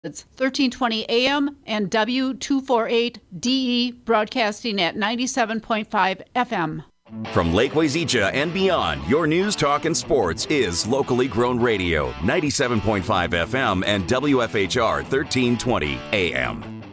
It's 1320 AM and W248DE broadcasting at 97.5 FM. From Lake Wazeecha and beyond, your news, talk, and sports is locally grown radio, 97.5 FM and WFHR 1320 AM.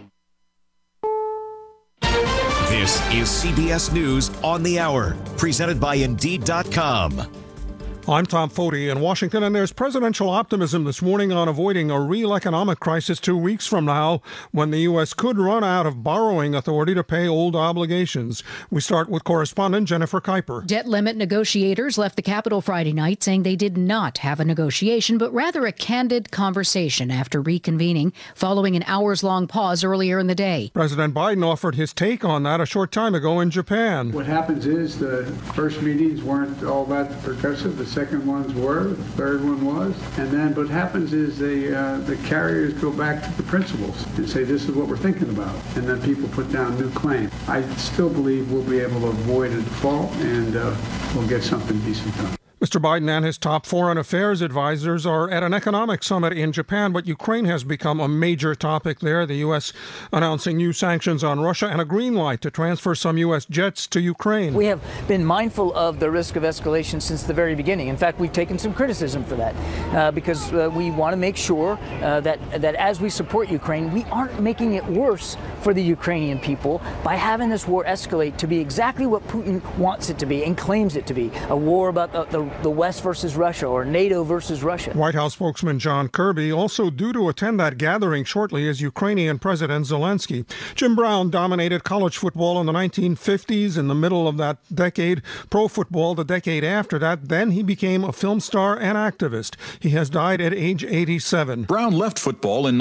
This is CBS News on the Hour, presented by Indeed.com. I'm Tom Foti in Washington, and there's presidential optimism this morning on avoiding a real economic crisis 2 weeks from now when the U.S. could run out of borrowing authority to pay old obligations. We start with correspondent Jennifer Kuiper. Debt limit negotiators left the Capitol Friday night saying they did not have a negotiation, but rather a candid conversation after reconvening following an hours-long pause earlier in the day. President Biden offered his take on that a short time ago in Japan. What happens is the first meetings weren't all that progressive. The second ones were, the third one was, and then what happens is the carriers go back to the principals and say this is what we're thinking about, and then people put down new claims. I still believe we'll be able to avoid a default and we'll get something decent done. Mr. Biden and his top foreign affairs advisors are at an economic summit in Japan, but Ukraine has become a major topic there. The U.S. announcing new sanctions on Russia and a green light to transfer some U.S. jets to Ukraine. We have been mindful of the risk of escalation since the very beginning. In fact, we've taken some criticism for that because we want to make sure that as we support Ukraine, we aren't making it worse for the Ukrainian people by having this war escalate to be exactly what Putin wants it to be and claims it to be, a war about the West versus Russia or NATO versus Russia. White House spokesman John Kirby also due to attend that gathering shortly as Ukrainian President Zelensky. Jim Brown dominated college football in the 1950s. In the middle of that decade, pro football the decade after that. Then he became a film star and activist. He has died at age 87. Brown left football in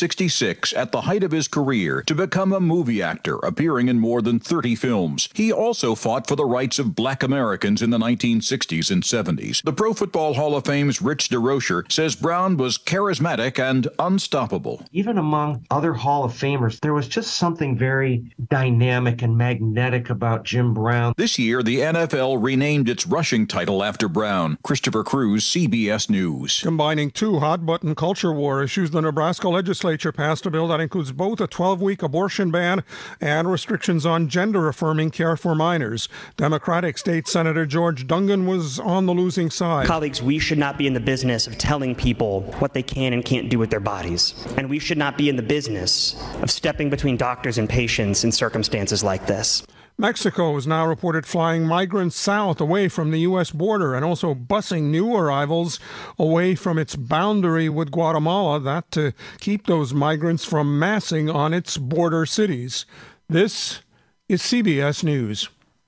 1966 at the height of his career to become a movie actor, appearing in more than 30 films. He also fought for the rights of black Americans in the 1960s and 70s. The Pro Football Hall of Fame's Rich DeRocher says Brown was charismatic and unstoppable. Even among other Hall of Famers, there was just something very dynamic and magnetic about Jim Brown. This year, the NFL renamed its rushing title after Brown. Christopher Cruz, CBS News. Combining two hot-button culture war issues, the Nebraska legislature passed a bill that includes both a 12-week abortion ban and restrictions on gender-affirming care for minors. Democratic State Senator George Dungan was on the losing side. Colleagues, we should not be in the business of telling people what they can and can't do with their bodies. And we should not be in the business of stepping between doctors and patients in circumstances like this. Mexico is now reported flying migrants south away from the U.S. border and also busing new arrivals away from its boundary with Guatemala, that to keep those migrants from massing on its border cities. This is CBS News.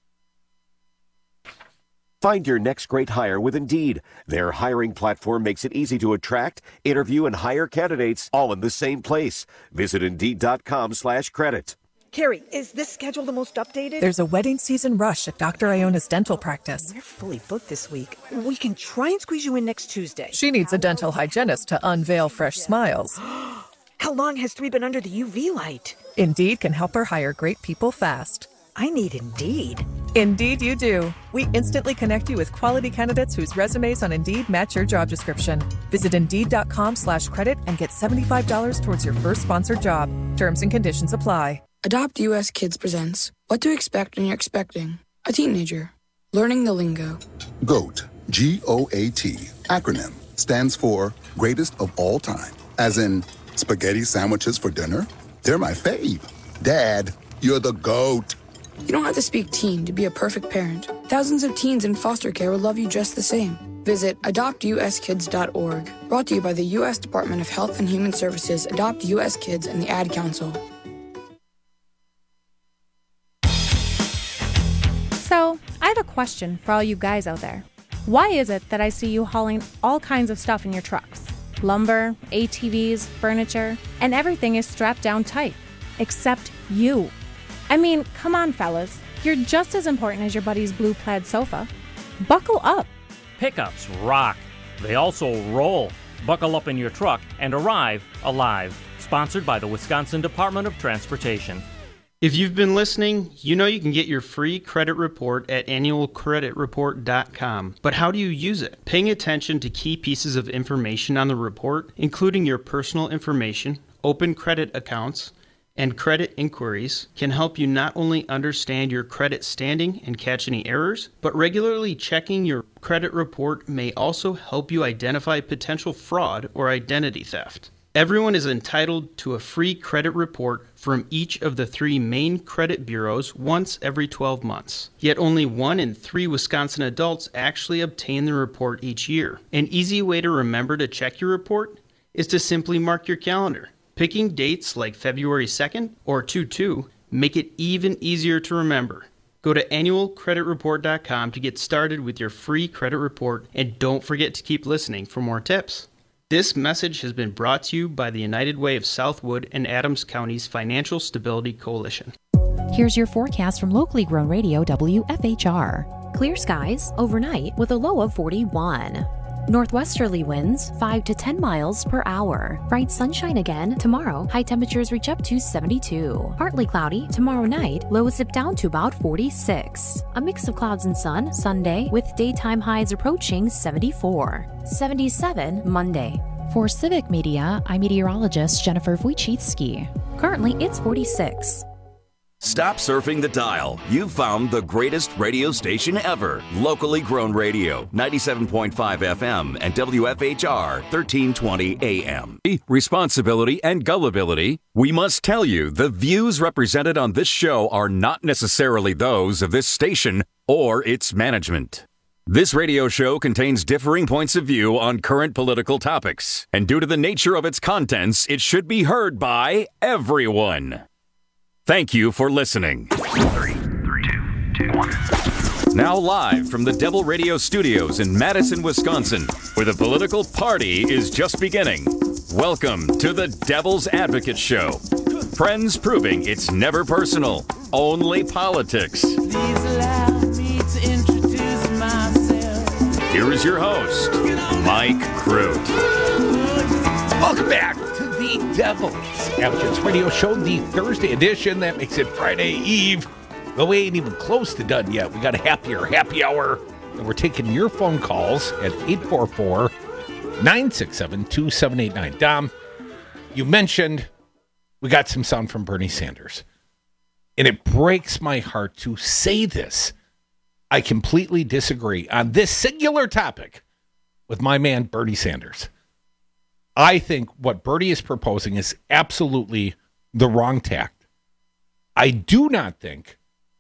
Find your next great hire with Indeed. Their hiring platform makes it easy to attract, interview, and hire candidates all in the same place. Visit Indeed.com/credit. Carrie, is this schedule the most updated? There's a wedding season rush at Dr. Iona's dental practice. We're fully booked this week. We can try and squeeze you in next Tuesday. She needs a dental hygienist to unveil fresh smiles. How long has 3 been under the UV light? Indeed can help her hire great people fast. I need Indeed. Indeed you do. We instantly connect you with quality candidates whose resumes on Indeed match your job description. Visit Indeed.com/credit and get $75 towards your first sponsored job. Terms and conditions apply. Adopt US Kids presents What to Expect When You're Expecting a Teenager. Learning the lingo. GOAT, G-O-A-T, acronym, stands for Greatest of All Time. As in, spaghetti sandwiches for dinner? They're my fave. Dad, you're the GOAT. You don't have to speak teen to be a perfect parent. Thousands of teens in foster care will love you just the same. Visit adoptuskids.org. Brought to you by the U.S. Department of Health and Human Services, Adopt U.S. Kids, and the Ad Council. So, I have a question for all you guys out there. Why is it that I see you hauling all kinds of stuff in your trucks? Lumber, ATVs, furniture, and everything is strapped down tight. Except you. I mean, come on, fellas. You're just as important as your buddy's blue plaid sofa. Buckle up. Pickups rock. They also roll. Buckle up in your truck and arrive alive. Sponsored by the Wisconsin Department of Transportation. If you've been listening, you know you can get your free credit report at annualcreditreport.com. But how do you use it? Paying attention to key pieces of information on the report, including your personal information, open credit accounts, and credit inquiries, can help you not only understand your credit standing and catch any errors, but regularly checking your credit report may also help you identify potential fraud or identity theft. Everyone is entitled to a free credit report from each of the 3 main credit bureaus once every 12 months. Yet only 1 in 3 Wisconsin adults actually obtain the report each year. An easy way to remember to check your report is to simply mark your calendar. Picking dates like February 2nd or 2/2 make it even easier to remember. Go to annualcreditreport.com to get started with your free credit report, and don't forget to keep listening for more tips. This message has been brought to you by the United Way of Southwood and Adams County's Financial Stability Coalition. Here's your forecast from locally grown radio WFHR. Clear skies overnight with a low of 41. Northwesterly winds 5 to 10 miles per hour. Bright sunshine again tomorrow. High temperatures reach up to 72. Partly cloudy tomorrow night. Lows dip down to about 46. A mix of clouds and sun Sunday with daytime highs approaching 74. 77 Monday. For Civic Media, I'm meteorologist Jennifer Wojcicki. Currently, it's 46. Stop surfing the dial. You've found the greatest radio station ever. Locally grown radio, 97.5 FM and WFHR 1320 AM. Responsibility and gullibility. We must tell you the views represented on this show are not necessarily those of this station or its management. This radio show contains differing points of view on current political topics, and due to the nature of its contents, it should be heard by everyone. Thank you for listening. 3, 2, 1. Now live from the Devil Radio Studios in Madison, Wisconsin, where the political party is just beginning. Welcome to the Devil's Advocate Show. Friends proving it's never personal, only politics. Please allow me to introduce myself. Here is your host, Mike Crute. Welcome back to the Devil's Advocates Radio Show, the Thursday edition. That makes it Friday Eve. But we ain't even close to done yet. We got a happy hour. And we're taking your phone calls at 844-967-2789. Dom, you mentioned we got some sound from Bernie Sanders. And it breaks my heart to say this. I completely disagree on this singular topic with my man Bernie Sanders. I think what Bernie is proposing is absolutely the wrong tact. I do not think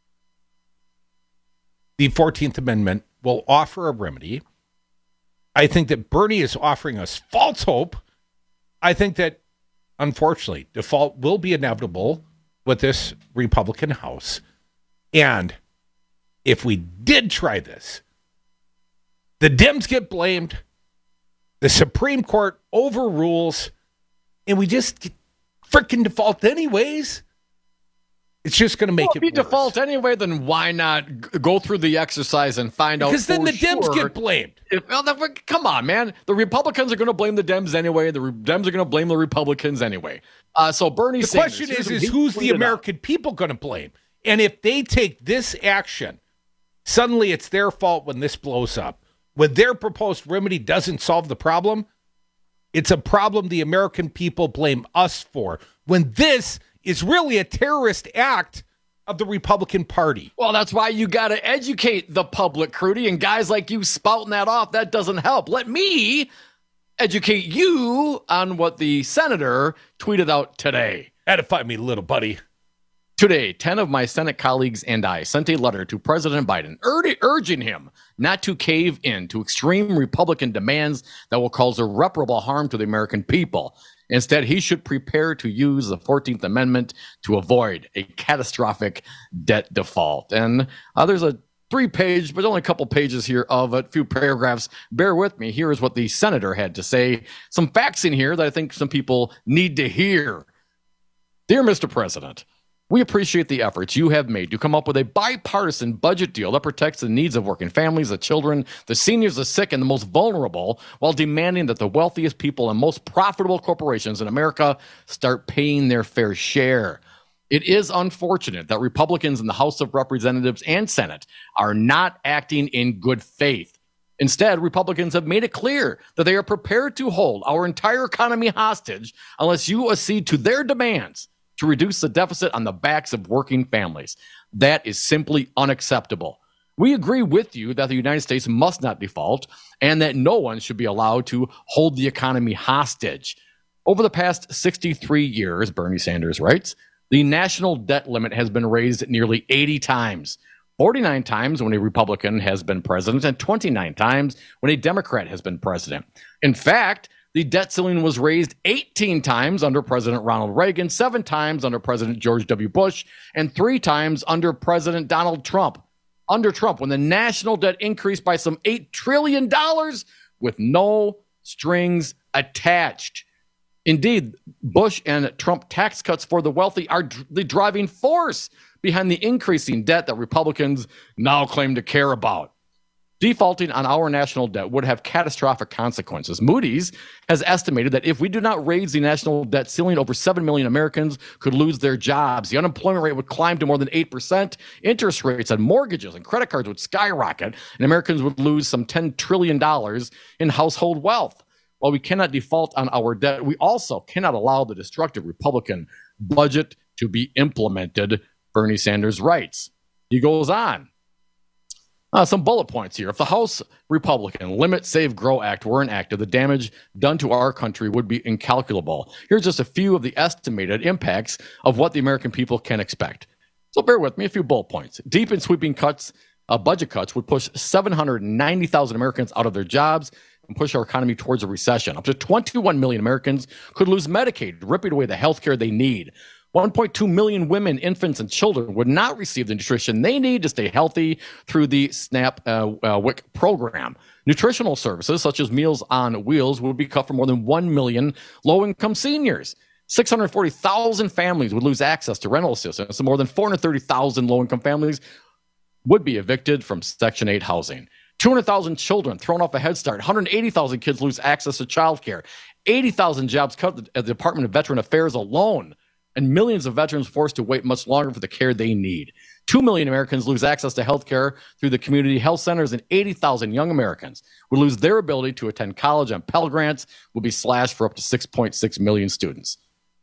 the 14th Amendment will offer a remedy. I think that Bernie is offering us false hope. I think that, unfortunately, default will be inevitable with this Republican House. And if we did try this, the Dems get blamed, the Supreme Court overrules, and we just freaking default anyways. It's just going to make it worse. If we default anyway, then why not go through the exercise and find out? Because then the Dems get blamed. Come on, man. The Republicans are going to blame the Dems anyway. The Dems are going to blame the Republicans anyway. So Bernie Sanders. The question is who's the American people going to blame? And if they take this action, suddenly it's their fault when this blows up. When their proposed remedy doesn't solve the problem, it's a problem the American people blame us for. When this is really a terrorist act of the Republican Party. Well, that's why you got to educate the public, Crudy, and guys like you spouting that off, that doesn't help. Let me educate you on what the senator tweeted out today. Edify me, little buddy. Today, 10 of my Senate colleagues and I sent a letter to President Biden urging him not to cave in to extreme Republican demands that will cause irreparable harm to the American people. Instead, he should prepare to use the 14th Amendment to avoid a catastrophic debt default. And there's a 3-page, but only a couple pages here of a few paragraphs. Bear with me. Here is what the senator had to say. Some facts in here that I think some people need to hear. Dear Mr. President, we appreciate the efforts you have made to come up with a bipartisan budget deal that protects the needs of working families, the children, the seniors, the sick, and the most vulnerable, while demanding that the wealthiest people and most profitable corporations in America start paying their fair share. It is unfortunate that Republicans in the House of Representatives and Senate are not acting in good faith. Instead, Republicans have made it clear that they are prepared to hold our entire economy hostage unless you accede to their demands to reduce the deficit on the backs of working families. That is simply unacceptable. We agree with you that the United States must not default and that no one should be allowed to hold the economy hostage. Over the past 63 years, Bernie Sanders writes, the national debt limit has been raised nearly 80 times, 49 times when a Republican has been president and 29 times when a Democrat has been president. In fact, the debt ceiling was raised 18 times under President Ronald Reagan, 7 times under President George W. Bush, and 3 times under President Donald Trump. Under Trump, when the national debt increased by some $8 trillion with no strings attached. Indeed, Bush and Trump tax cuts for the wealthy are the driving force behind the increasing debt that Republicans now claim to care about. Defaulting on our national debt would have catastrophic consequences. Moody's has estimated that if we do not raise the national debt ceiling, over 7 million Americans could lose their jobs. The unemployment rate would climb to more than 8%. Interest rates on mortgages and credit cards would skyrocket, and Americans would lose some $10 trillion in household wealth. While we cannot default on our debt, we also cannot allow the destructive Republican budget to be implemented, Bernie Sanders writes. He goes on. Some bullet points here. If the House Republican Limit, Save, Grow Act were enacted, the damage done to our country would be incalculable. Here's just a few of the estimated impacts of what the American people can expect. So bear with me, a few bullet points. Deep and sweeping cuts, budget cuts would push 790,000 Americans out of their jobs and push our economy towards a recession. Up to 21 million Americans could lose Medicaid, ripping away the health care they need. 1.2 million women, infants, and children would not receive the nutrition they need to stay healthy through the SNAP WIC program. Nutritional services, such as Meals on Wheels, would be cut for more than 1 million low-income seniors. 640,000 families would lose access to rental assistance, and more than 430,000 low-income families would be evicted from Section 8 housing. 200,000 children thrown off a Head Start. 180,000 kids lose access to child care. 80,000 jobs cut at the Department of Veteran Affairs alone. And millions of veterans forced to wait much longer for the care they need. 2 million Americans lose access to health care through the community health centers, and 80,000 young Americans would lose their ability to attend college, and Pell Grants will be slashed for up to 6.6 million students.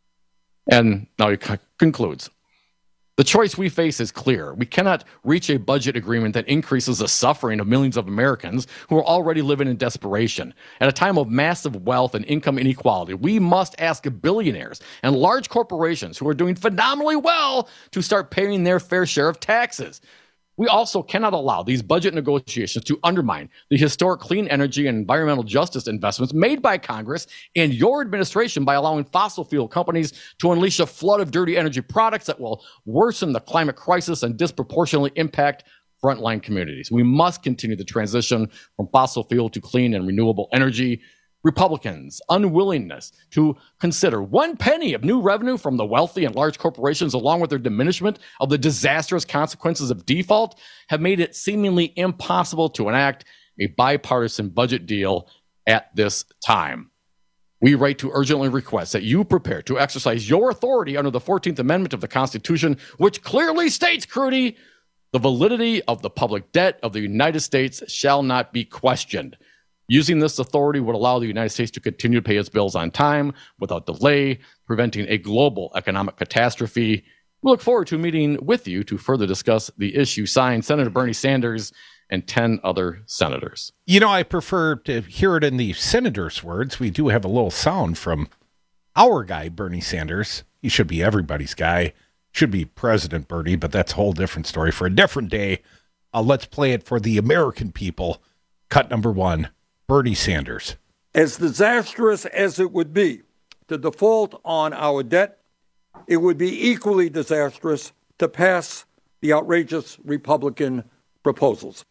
And now he concludes. The choice we face is clear. We cannot reach a budget agreement that increases the suffering of millions of Americans who are already living in desperation. At a time of massive wealth and income inequality, we must ask billionaires and large corporations who are doing phenomenally well to start paying their fair share of taxes. We also cannot allow these budget negotiations to undermine the historic clean energy and environmental justice investments made by Congress and your administration by allowing fossil fuel companies to unleash a flood of dirty energy products that will worsen the climate crisis and disproportionately impact frontline communities. We must continue the transition from fossil fuel to clean and renewable energy. Republicans' unwillingness to consider 1 penny of new revenue from the wealthy and large corporations, along with their diminishment of the disastrous consequences of default, have made it seemingly impossible to enact a bipartisan budget deal at this time. We write to urgently request that you prepare to exercise your authority under the 14th Amendment of the Constitution, which clearly states, Crudy, the validity of the public debt of the United States shall not be questioned. Using this authority would allow the United States to continue to pay its bills on time without delay, preventing a global economic catastrophe. We look forward to meeting with you to further discuss the issue. Signed, Senator Bernie Sanders and 10 other senators. You know, I prefer to hear it in the senator's words. We do have a little sound from our guy, Bernie Sanders. He should be everybody's guy. Should be President Bernie, but that's a whole different story for a different day. Let's play it for the American people. Cut number 1. Bernie Sanders. As disastrous as it would be to default on our debt, it would be equally disastrous to pass the outrageous Republican proposals.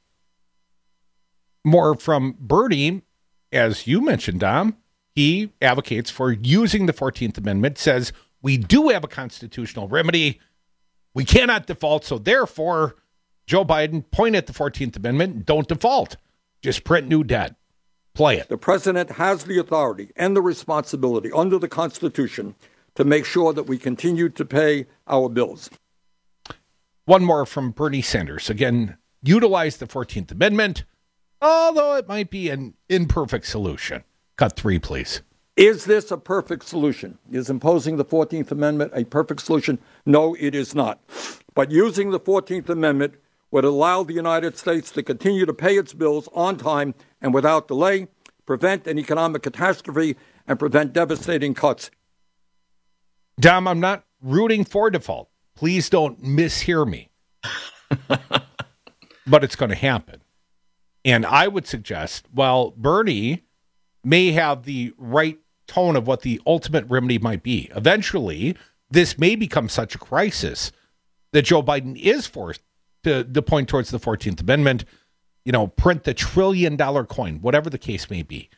More from Bernie, as you mentioned, Dom. He advocates for using the 14th Amendment, says we do have a constitutional remedy. We cannot default, so therefore, Joe Biden, point at the 14th Amendment, don't default. Just print new debt. Play it. The president has the authority and the responsibility under the Constitution to make sure that we continue to pay our bills. One more from Bernie Sanders. Again, utilize the 14th Amendment, although it might be an imperfect solution. Cut 3, please. Is this a perfect solution? Is imposing the 14th Amendment a perfect solution? No, it is not. But using the 14th Amendment would allow the United States to continue to pay its bills on time and without delay, prevent an economic catastrophe, and prevent devastating cuts. Dom, I'm not rooting for default. Please don't mishear me. But it's going to happen. And I would suggest, while Bernie may have the right tone of what the ultimate remedy might be, eventually this may become such a crisis that Joe Biden is forced to point towards the 14th Amendment, print the $1 trillion coin, whatever the case may be.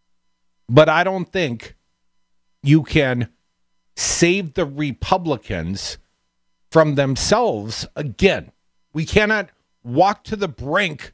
But I don't think you can save the Republicans from themselves again. We cannot walk to the brink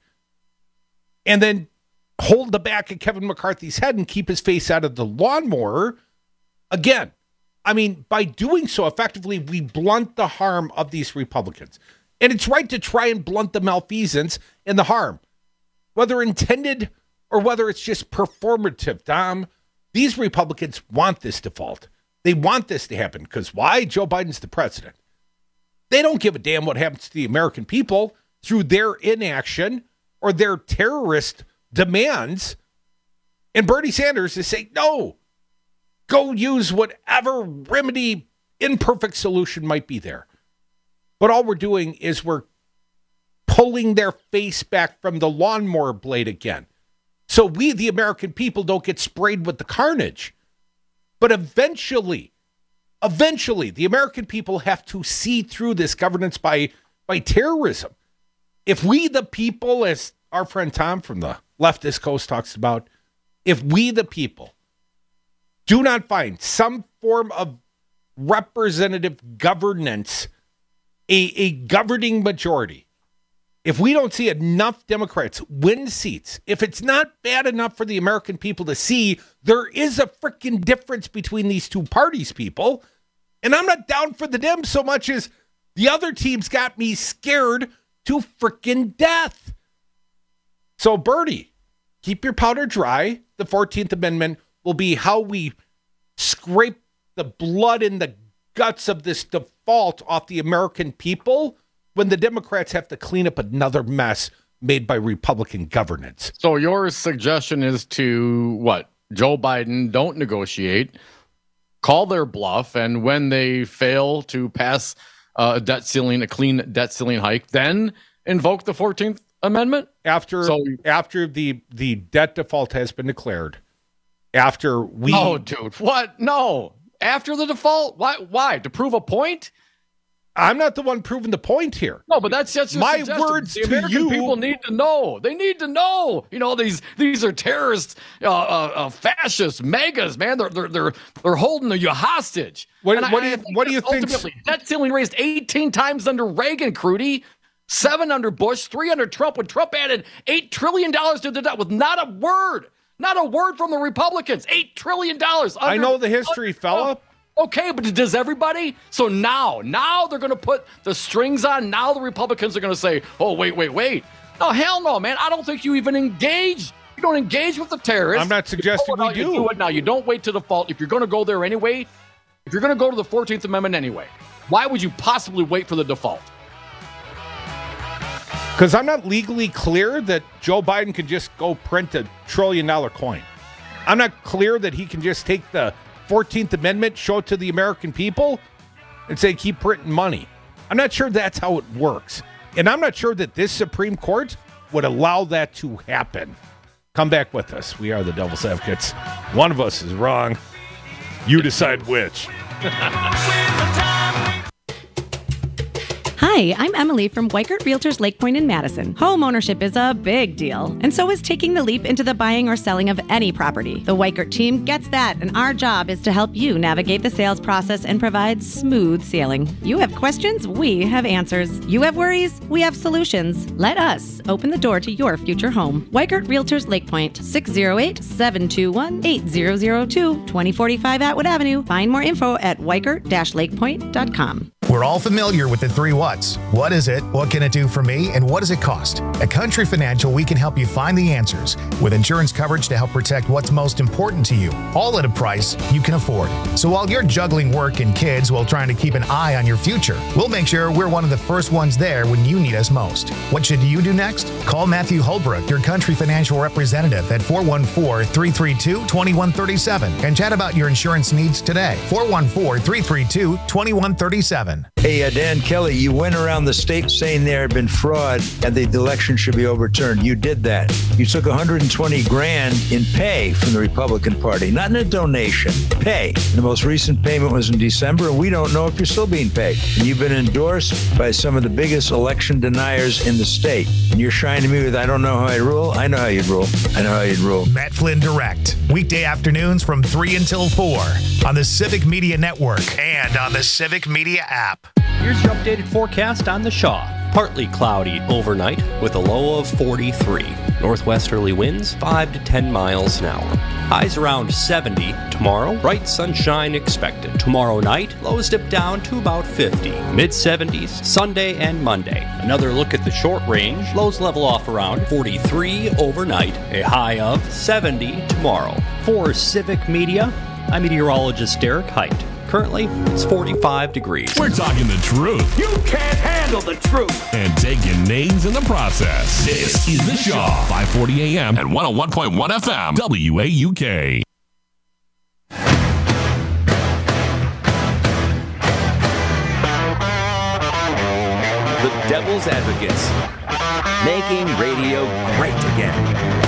and then hold the back of Kevin McCarthy's head and keep his face out of the lawnmower again. I mean, by doing so, effectively, we blunt the harm of these Republicans. And it's right to try and blunt the malfeasance and the harm, whether intended or whether it's just performative, Dom. These Republicans want this default. They want this to happen because why? Joe Biden's the president. They don't give a damn what happens to the American people through their inaction or their terrorist demands. And Bernie Sanders is saying, no, go use whatever remedy, imperfect solution might be there. But all we're doing is we're pulling their face back from the lawnmower blade again. So we, the American people, don't get sprayed with the carnage. But eventually, the American people have to see through this governance by terrorism. If we, the people, as our friend Tom from the leftist coast talks about, if we, the people, do not find some form of representative governance, a governing majority, if we don't see enough Democrats win seats, if it's not bad enough for the American people to see there is a freaking difference between these two parties, people, and I'm not down for the Dems so much as the other teams got me scared to freaking death. So, Bernie, keep your powder dry. The 14th Amendment will be how we scrape the blood in the guts of this default off the American people when the Democrats have to clean up another mess made by Republican governance. So your suggestion is to what? Joe Biden, don't negotiate, call their bluff, and when they fail to pass a clean debt ceiling hike, then invoke the 14th Amendment? After the debt default has been declared, after we... No, dude, what? No. After the default? Why? To prove a point? I'm not the one proving the point here. No, but that's just my suggestion. words the to American you. People need to know. They need to know. These are terrorists, fascists, megas, man. They're holding you hostage. What do you think? Ultimately, debt ceiling raised 18 times under Reagan, Crudy, 7 under Bush, 3 under Trump. When Trump added $8 trillion to the debt with not a word from the Republicans. $8 trillion. I know the history, fella. Okay, but does everybody? So now they're going to put the strings on. Now the Republicans are going to say, oh, wait. No, hell no, man. I don't think you even engage. You don't engage with the terrorists. I'm not suggesting we do. You do it now. You don't wait to default. If you're going to go there anyway, if you're going to go to the 14th Amendment anyway, why would you possibly wait for the default? Because I'm not legally clear that Joe Biden can just go print $1 trillion coin. I'm not clear that he can just take the 14th Amendment, show it to the American people, and say, keep printing money. I'm not sure that's how it works. And I'm not sure that this Supreme Court would allow that to happen. Come back with us. We are the Devil's Advocates. One of us is wrong. You decide which. Hi, Hi, I'm Emily from Weikert Realtors Lake Point in Madison. Home ownership is a big deal, and so is taking the leap into the buying or selling of any property. The Weikert team gets that, and our job is to help you navigate the sales process and provide smooth sailing. You have questions, we have answers. You have worries, we have solutions. Let us open the door to your future home. Weikert Realtors Lake Point, 608-721-8002, 2045 Atwood Avenue. Find more info at weikert-lakepoint.com. We're all familiar with the 3 whats. What is it? What can it do for me? And what does it cost? At Country Financial, we can help you find the answers with insurance coverage to help protect what's most important to you, all at a price you can afford. So while you're juggling work and kids while trying to keep an eye on your future, we'll make sure we're one of the first ones there when you need us most. What should you do next? Call Matthew Holbrook, your Country Financial representative, at 414-332-2137 and chat about your insurance needs today. 414-332-2137. Hey, Dan Kelly, you went around the state saying there had been fraud and the election should be overturned. You did that. You took $120,000 in pay from the Republican Party, not in a donation, pay. The most recent payment was in December, and we don't know if you're still being paid. And you've been endorsed by some of the biggest election deniers in the state. And you're shining me with, I don't know how I'd rule. I know how you'd rule. I know how you'd rule. Matt Flynn Direct, weekday afternoons from 3 until 4 on the Civic Media Network and on the Civic Media app. Here's your updated forecast on the Shaw. Partly cloudy overnight with a low of 43. Northwesterly winds 5 to 10 miles an hour. Highs around 70 tomorrow. Bright sunshine expected. Tomorrow night, lows dip down to about 50. Mid-70s Sunday and Monday. Another look at the short range. Lows level off around 43 overnight. A high of 70 tomorrow. For Civic Media, I'm meteorologist Derek Height. Currently, it's 45 degrees. We're talking the truth. You can't handle the truth. And taking names in the process. This is The Shaw, 540 AM and 101.1 FM, WAUK. The Devil's Advocates, making radio great again.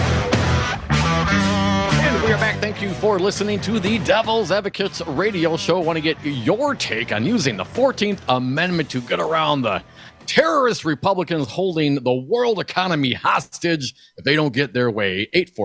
We are back. Thank you for listening to the Devil's Advocates radio show. I want to get your take on using the 14th Amendment to get around the terrorist Republicans holding the world economy hostage if they don't get their way.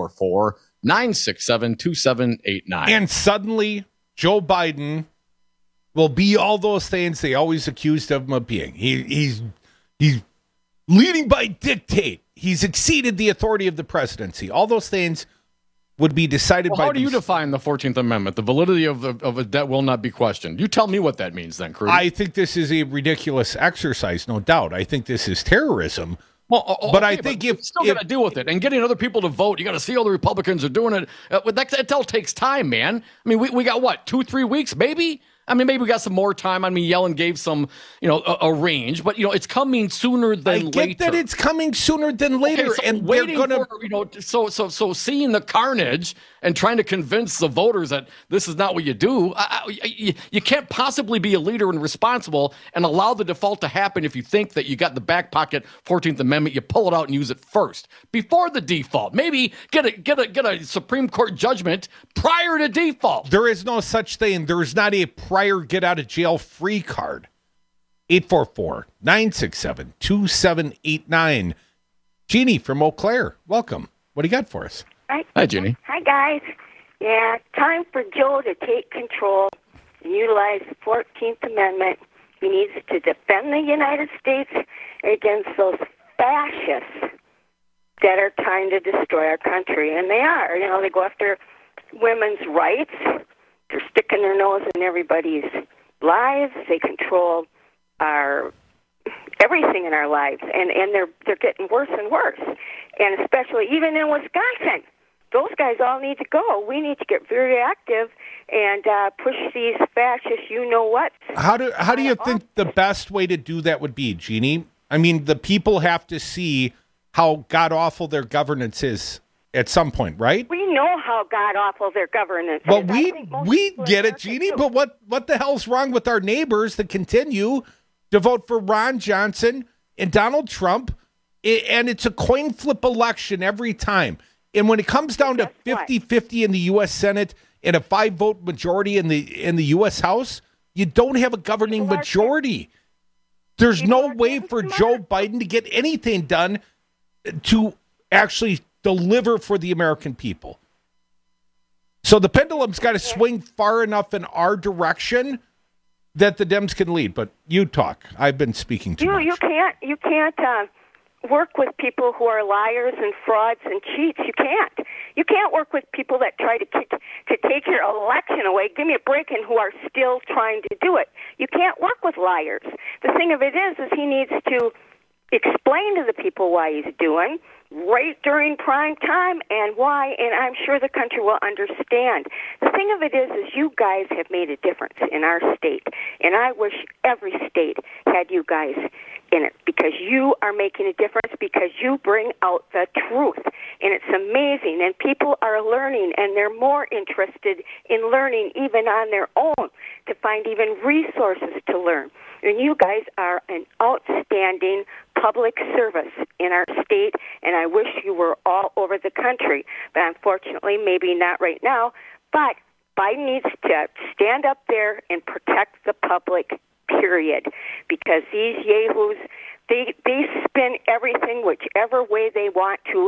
844-967-2789. And suddenly, Joe Biden will be all those things they always accused of him of being. He's leading by dictate. He's exceeded the authority of the presidency. All those things would be decided by... How do you define the 14th Amendment? The validity of a debt will not be questioned. You tell me what that means then, Cruz. I think this is a ridiculous exercise, no doubt. I think this is terrorism. Well, but I think you still got to deal with it. And getting other people to vote, you got to see how the Republicans are doing it. That all takes time, man. I mean, we got, what, 2-3 weeks, maybe? I mean, maybe we got some more time. I mean, Yellen gave some, a range, but, it's coming sooner than later. I get that it's coming sooner than later, okay, so and waiting they're going to, so seeing the carnage and trying to convince the voters that this is not what you do, you can't possibly be a leader and responsible and allow the default to happen if you think that you got the back pocket 14th Amendment. You pull it out and use it first before the default. Maybe get a Supreme Court judgment prior to default. There is no such thing. There is not a prior get-out-of-jail-free card. 844-967-2789. Jeannie from Eau Claire, welcome. What do you got for us? Hi, Jeannie. Hi, guys. Yeah, time for Joe to take control and utilize the 14th Amendment. He needs to defend the United States against those fascists that are trying to destroy our country. And they are. They go after women's rights. They're sticking their nose in everybody's lives. They control everything in our lives, and they're getting worse and worse. And especially even in Wisconsin, those guys all need to go. We need to get very active and push these fascist you-know-what. How do you think the best way to do that would be, Jeannie? I mean, the people have to see how god-awful their governance is at some point, right? We know how god-awful their governance is. Well, we get it, Jeannie, but what the hell's wrong with our neighbors that continue to vote for Ron Johnson and Donald Trump, and it's a coin flip election every time. And when it comes down to 50-50 in the U.S. Senate and a 5-vote majority in the U.S. House, you don't have a governing majority. There's no way for Joe Biden to get anything done to actually deliver for the American people. So the pendulum's got to swing far enough in our direction that the Dems can lead. But you talk. I've been speaking too much. You can't work with people who are liars and frauds and cheats. You can't. You can't work with people that try to take your election away. Give me a break, and who are still trying to do it. You can't work with liars. The thing of it is he needs to explain to the people why he's doing right during prime time and why, and I'm sure the country will understand. The thing of it is you guys have made a difference in our state, and I wish every state had you guys in it, because you are making a difference, because you bring out the truth, and it's amazing, and people are learning, and they're more interested in learning even on their own to find even resources to learn. And you guys are an outstanding public service in our state, and I wish you were all over the country. But unfortunately, maybe not right now. But Biden needs to stand up there and protect the public, period. Because these yahoos, they spin everything whichever way they want to,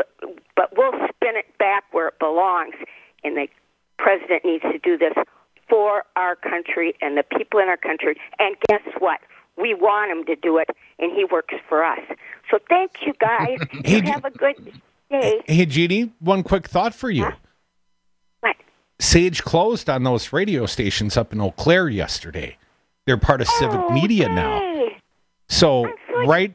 but we'll spin it back where it belongs. And the president needs to do this for our country and the people in our country. And guess what? We want him to do it, and he works for us. So thank you, guys. Have a good day. Hey, Jeannie, one quick thought for you. Huh? What? Sage closed on those radio stations up in Eau Claire yesterday. They're part of Civic Media now. So, right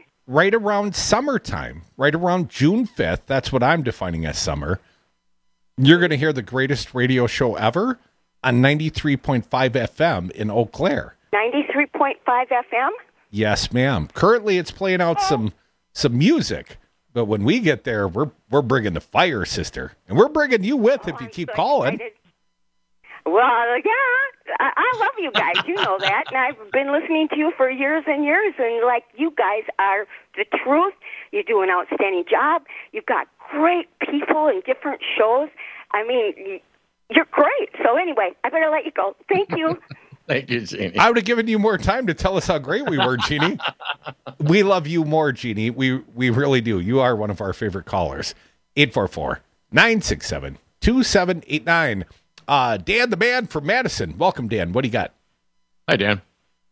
around summertime, right around June 5th, that's what I'm defining as summer, you're going to hear the greatest radio show ever on 93.5 FM in Eau Claire. 93.5 FM? Yes, ma'am. Currently, it's playing out some music, but when we get there, we're bringing the fire, sister, and we're bringing you with if you keep calling. Excited. Well, yeah, I love you guys. You know that, and I've been listening to you for years and years, and you guys are the truth. You do an outstanding job. You've got great people in different shows. I mean, you're great. So anyway, I better let you go. Thank you. Thank you, Jeannie. I would have given you more time to tell us how great we were, Jeannie. We love you more, Jeannie. We really do. You are one of our favorite callers. 844-967-2789. Dan the man from Madison. Welcome, Dan. What do you got? Hi, Dan.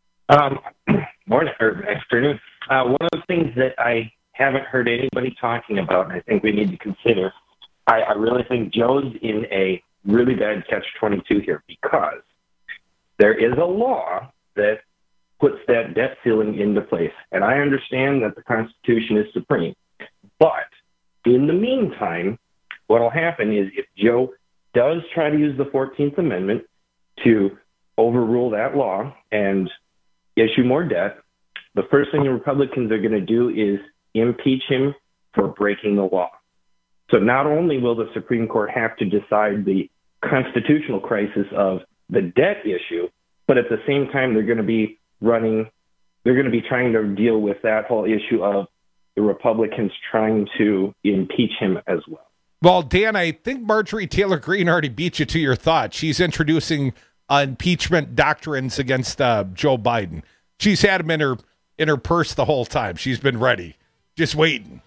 Morning or afternoon. One of the things that I haven't heard anybody talking about, and I think we need to consider, I really think Joe's in a really bad catch-22 here, because there is a law that puts that debt ceiling into place. And I understand that the Constitution is supreme. But in the meantime, what will happen is if Joe does try to use the 14th Amendment to overrule that law and issue more debt, the first thing the Republicans are going to do is impeach him for breaking the law. So not only will the Supreme Court have to decide the constitutional crisis of the debt issue, but at the same time, they're going to be trying to deal with that whole issue of the Republicans trying to impeach him as well. Well, Dan, I think Marjorie Taylor Greene already beat you to your thought. She's introducing impeachment doctrines against Joe Biden. She's had him in her purse the whole time. She's been ready, just waiting.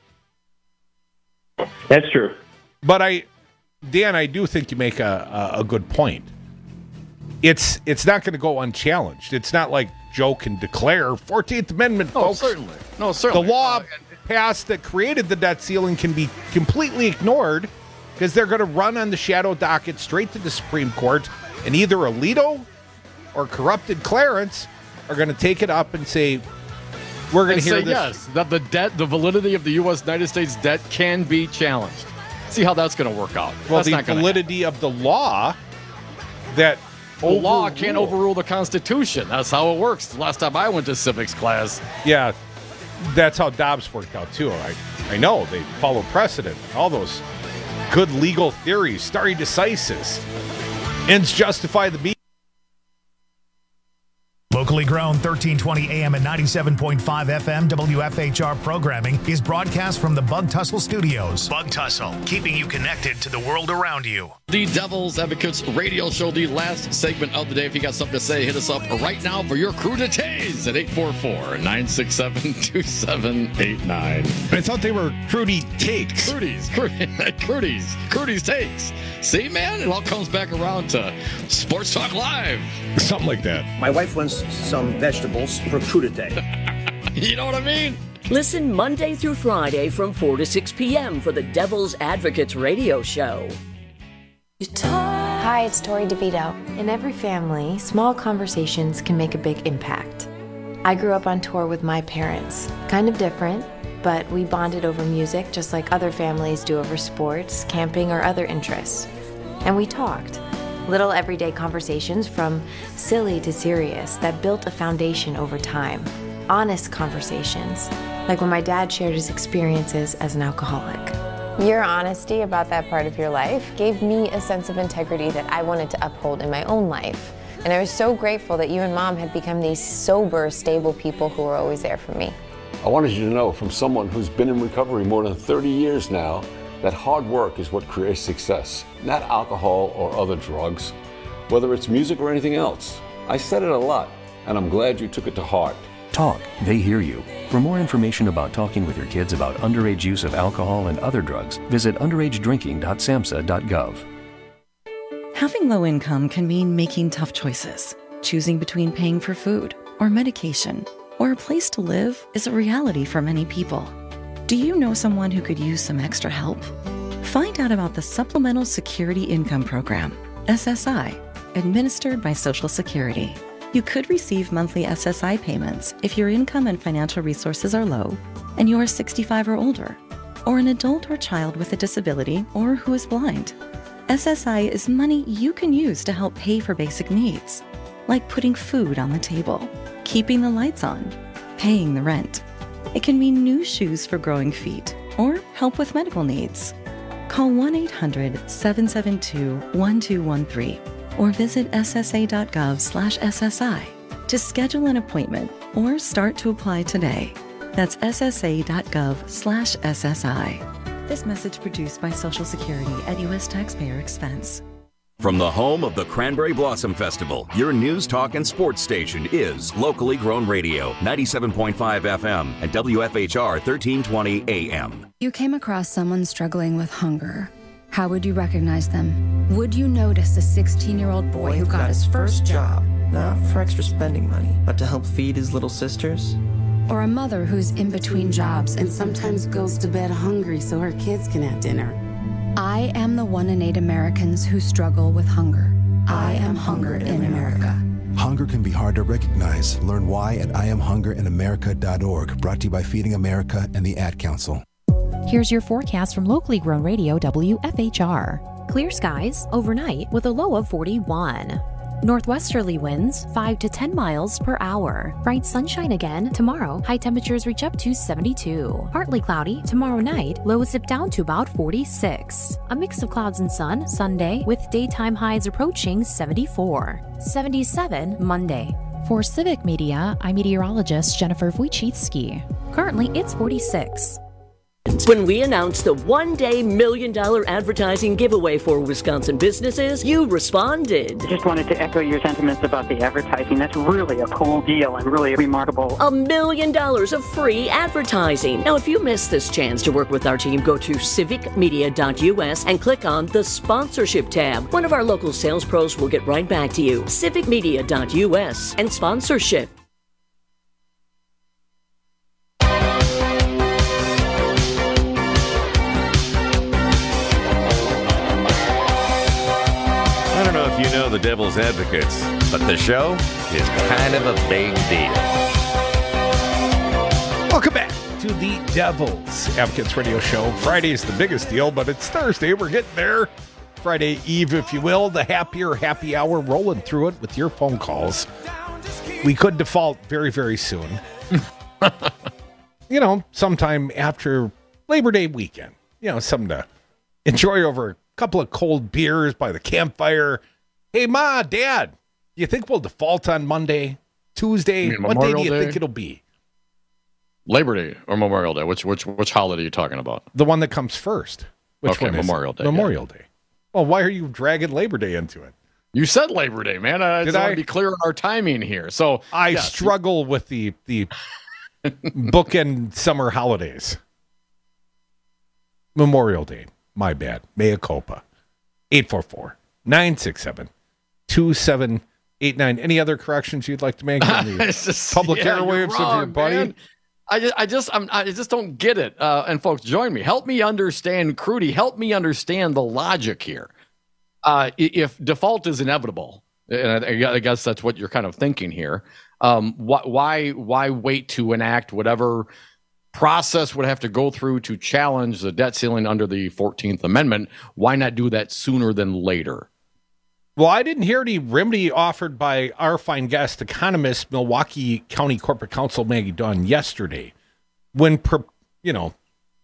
That's true. But Dan, I do think you make a good point. It's not going to go unchallenged. It's not like Joe can declare 14th Amendment, folks. Certainly. No, certainly. The law passed that created the debt ceiling can be completely ignored because they're going to run on the shadow docket straight to the Supreme Court, and either Alito or corrupted Clarence are going to take it up and say, we're going to hear this. Yes, that the validity of the United States debt can be challenged. See how that's going to work out. Well, that's the not validity of the law that the law can't overrule the Constitution. That's how it works. The last time I went to civics class. Yeah, that's how Dobbs worked out, too. I know. They follow precedent. All those good legal theories, stare decisis. Ends justify the means. Locally grown 1320 AM and 97.5 FM WFHR programming is broadcast from the Bug Tussle Studios. Bug Tussle, keeping you connected to the world around you. The Devil's Advocates radio show, the last segment of the day. If you got something to say, hit us up right now for your crudités at 844-967-2789. I thought they were Crudy Takes. Crudy's Takes. See, man, it all comes back around to Sports Talk Live. Something like that. My wife wants some vegetables for crudité. You know what I mean? Listen Monday through Friday from 4 to 6 p.m. for the Devil's Advocates radio show. Hi, it's Tori DeVito. In every family, small conversations can make a big impact. I grew up on tour with my parents. Kind of different, but we bonded over music just like other families do over sports, camping, or other interests. And we talked. Little everyday conversations from silly to serious that built a foundation over time. Honest conversations, like when my dad shared his experiences as an alcoholic. Your honesty about that part of your life gave me a sense of integrity that I wanted to uphold in my own life. And I was so grateful that you and Mom had become these sober, stable people who were always there for me. I wanted you to know, from someone who's been in recovery more than 30 years now, that hard work is what creates success, not alcohol or other drugs, whether it's music or anything else. I said it a lot, and I'm glad you took it to heart. Talk, they hear you. For more information about talking with your kids about underage use of alcohol and other drugs, visit underagedrinking.samhsa.gov. Having low income can mean making tough choices. Choosing between paying for food or medication or a place to live is a reality for many people. Do you know someone who could use some extra help? Find out about the Supplemental Security Income Program, SSI, administered by Social Security. You could receive monthly SSI payments if your income and financial resources are low and you are 65 or older, or an adult or child with a disability or who is blind. SSI is money you can use to help pay for basic needs, like putting food on the table, keeping the lights on, paying the rent. It can mean new shoes for growing feet or help with medical needs. Call 1-800-772-1213 or visit ssa.gov/SSI to schedule an appointment or start to apply today. That's ssa.gov/SSI. This message produced by Social Security at U.S. taxpayer expense. From the home of the Cranberry Blossom Festival, your news, talk, and sports station is Locally Grown Radio, 97.5 FM and WFHR 1320 AM. You came across someone struggling with hunger. How would you recognize them? Would you notice a 16-year-old boy who got his first job? Not for extra spending money, but to help feed his little sisters? Or a mother who's in between jobs and sometimes goes to bed hungry so her kids can have dinner? I am the 1 in 8 Americans who struggle with hunger. I am hunger in America. Hunger can be hard to recognize. Learn why at IamHungerInAmerica.org. Brought to you by Feeding America and the Ad Council. Here's your forecast from Locally Grown Radio WFHR. Clear skies overnight with a low of 41. Northwesterly winds 5 to 10 miles per hour. Bright sunshine again tomorrow. High temperatures reach up to 72. Partly cloudy tomorrow night. Lows dip down to about 46. A mix of clouds and sun Sunday with daytime highs approaching 74. 77 Monday. For Civic Media, I'm meteorologist Jennifer Wojcicki. Currently, it's 46. When we announced the one-day $1 million advertising giveaway for Wisconsin businesses, you responded. I just wanted to echo your sentiments about the advertising. That's really a cool deal and really remarkable. $1 million of free advertising. Now, if you missed this chance to work with our team, go to civicmedia.us and click on the sponsorship tab. One of our local sales pros will get right back to you. civicmedia.us and sponsorship. You know the Devil's Advocates, but the show is kind of a big deal. Welcome back to the Devil's Advocates Radio Show. Friday is the biggest deal, but it's Thursday. We're getting there. Friday Eve, if you will. The happier happy hour, rolling through it with your phone calls. We could default very, very soon. Sometime after Labor Day weekend. Something to enjoy over a couple of cold beers by the campfire. Hey, Ma, Dad, do you think we'll default on Monday, Tuesday? What day do you think it'll be? Labor Day or Memorial Day? Which holiday are you talking about? The one that comes first. Which one is Memorial Day. Memorial Day. Well, why are you dragging Labor Day into it? You said Labor Day, man. I just want to be clear on our timing here. So I struggle with the bookend summer holidays. Memorial Day. My bad. Mea culpa. 844-967-2789. Any other corrections you'd like to make in the public airwaves of your buddy? Man. I just don't get it. And folks, join me. Help me understand, Crudy. Help me understand the logic here. If default is inevitable, and I guess that's what you're kind of thinking here. Why wait to enact whatever process would have to go through to challenge the debt ceiling under the 14th Amendment? Why not do that sooner than later? Well, I didn't hear any remedy offered by our fine guest, economist, Milwaukee County Corporate Counsel Maggie Dunn, yesterday, when the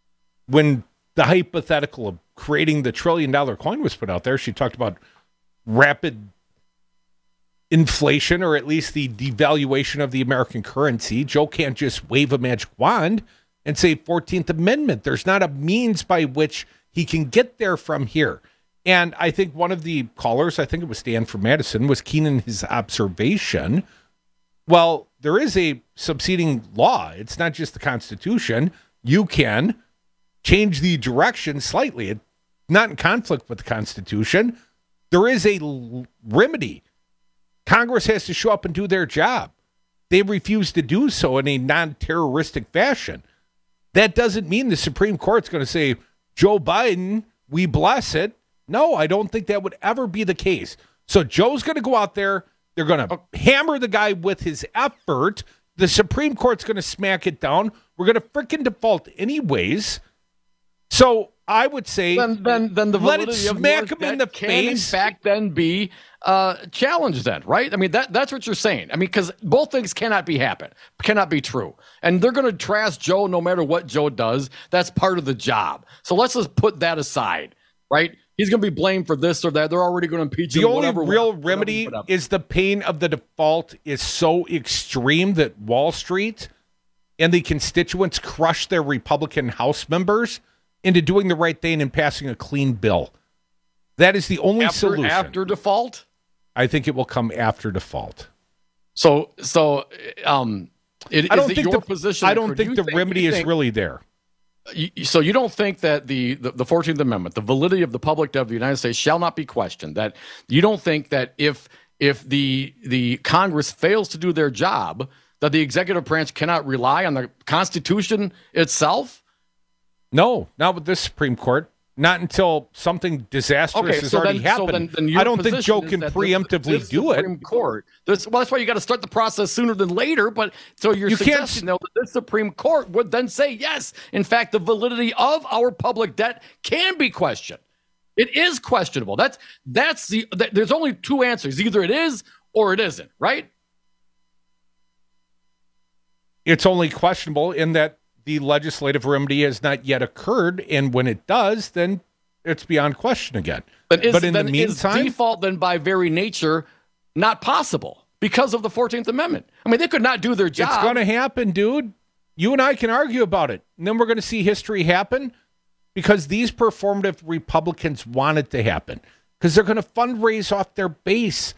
hypothetical of creating the $1 trillion coin was put out there. She talked about rapid inflation, or at least the devaluation of the American currency. Joe can't just wave a magic wand and say 14th Amendment. There's not a means by which he can get there from here. And I think one of the callers, I think it was Dan from Madison, was keen in his observation. Well, there is a subseding law. It's not just the Constitution. You can change the direction slightly. It's not in conflict with the Constitution. There is a remedy. Congress has to show up and do their job. They refuse to do so in a non-terroristic fashion. That doesn't mean the Supreme Court's going to say, Joe Biden, we bless it. No, I don't think that would ever be the case. So Joe's going to go out there. They're going to hammer the guy with his effort. The Supreme Court's going to smack it down. We're going to freaking default anyways. So I would say then the let it validity of smack yours him in the can face. in fact then be challenged then, right? I mean, that's what you're saying. I mean, because both things cannot be true. And they're going to trash Joe no matter what Joe does. That's part of the job. So let's just put that aside, right? He's going to be blamed for this or that. They're already going to impeach him. The only real remedy is the pain of the default is so extreme that Wall Street and the constituents crush their Republican House members into doing the right thing and passing a clean bill. That is the only solution. After default? I think it will come after default. I don't think the remedy is really there. So you don't think that the 14th Amendment, the validity of the public debt of the United States shall not be questioned? That you don't think that if the Congress fails to do their job, that the executive branch cannot rely on the Constitution itself? No, not with this Supreme Court. Not until something disastrous has already happened. I don't think Joe can preemptively do it. Supreme Court. That's why you got to start the process sooner than later. But so you're suggesting though that the Supreme Court would then say yes. In fact, the validity of our public debt can be questioned. It is questionable. There's only two answers. Either it is or it isn't. Right? It's only questionable in that the legislative remedy has not yet occurred, and when it does, then it's beyond question again. But in the meantime, is default then by very nature not possible because of the 14th Amendment? I mean, they could not do their job. It's going to happen, dude. You and I can argue about it, and then we're going to see history happen because these performative Republicans want it to happen because they're going to fundraise off their base.